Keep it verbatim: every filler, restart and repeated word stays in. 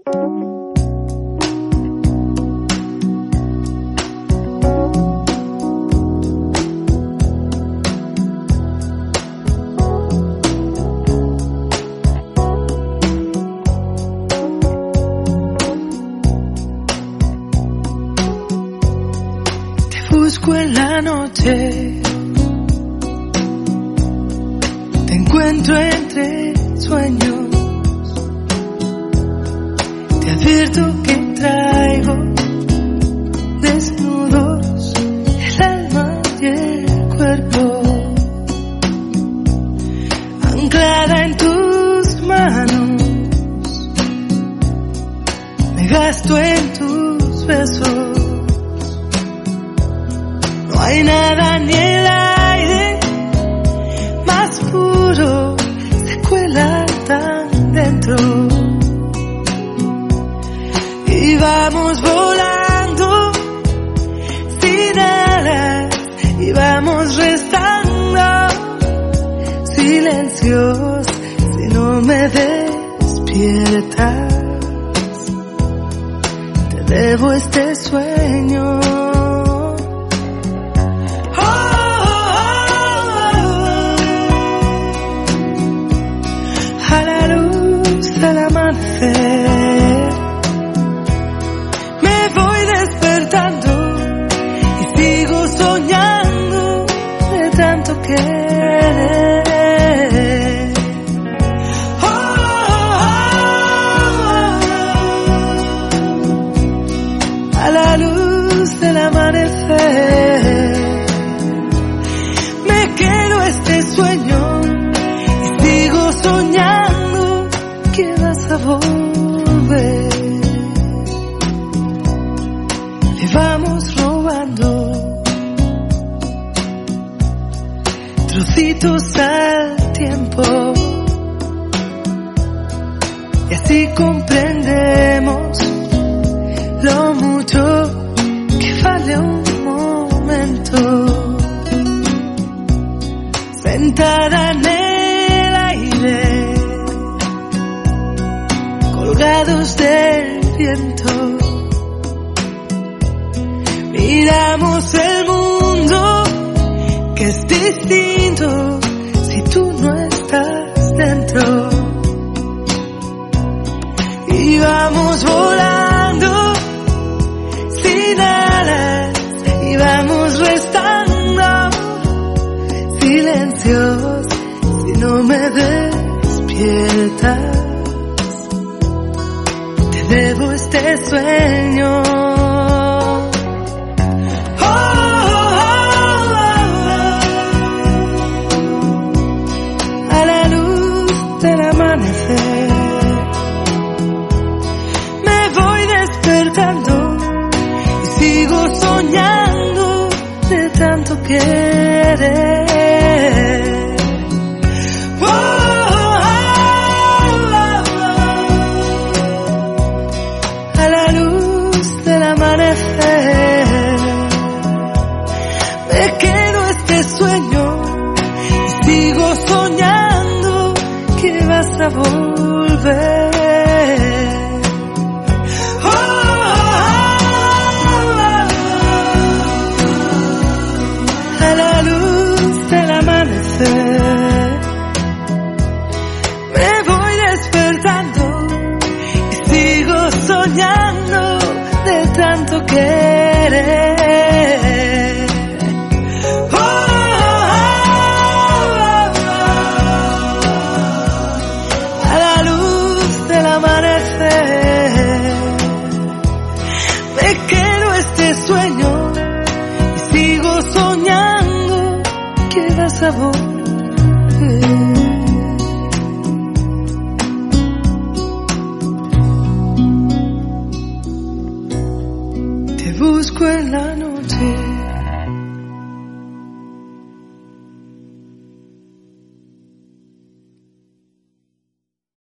Busco en la noche, te encuentro entre sueños, te advierto que traigo desnudos el alma y el cuerpo, anclada en tus manos, me gasto en tus besos. No hay nada ni el aire más puro, se cuela tan dentro. Y vamos volando sin alas, y vamos restando silencios si no me despiertas. Te debo este sueño. Al amanecer me voy despertando y sigo soñando de tanto querer. Oh, oh, oh, a la luz del amanecer me quedo este sueño y sigo soñando que vas a volver. Le vamos robando trocitos al tiempo y así comprendemos lo mucho que vale un momento. Sentada en el aire, colgados del viento, miramos el mundo que es distinto si tú no estás dentro. Y vamos volando sin alas, y vamos restando silencios si no me despiertas. Debo este sueño. Oh, oh, oh, oh. A la luz del amanecer me voy despertando y sigo soñando de tanto querer. Me quedo este sueño y sigo soñando que vas a volver. Oh, oh, oh, oh. A la luz del amanecer me voy despertando y sigo soñando de tanto querer. Oh, oh, oh, a la luz del amanecer me quedo este sueño y sigo soñando que vas a volver. Busco en la noche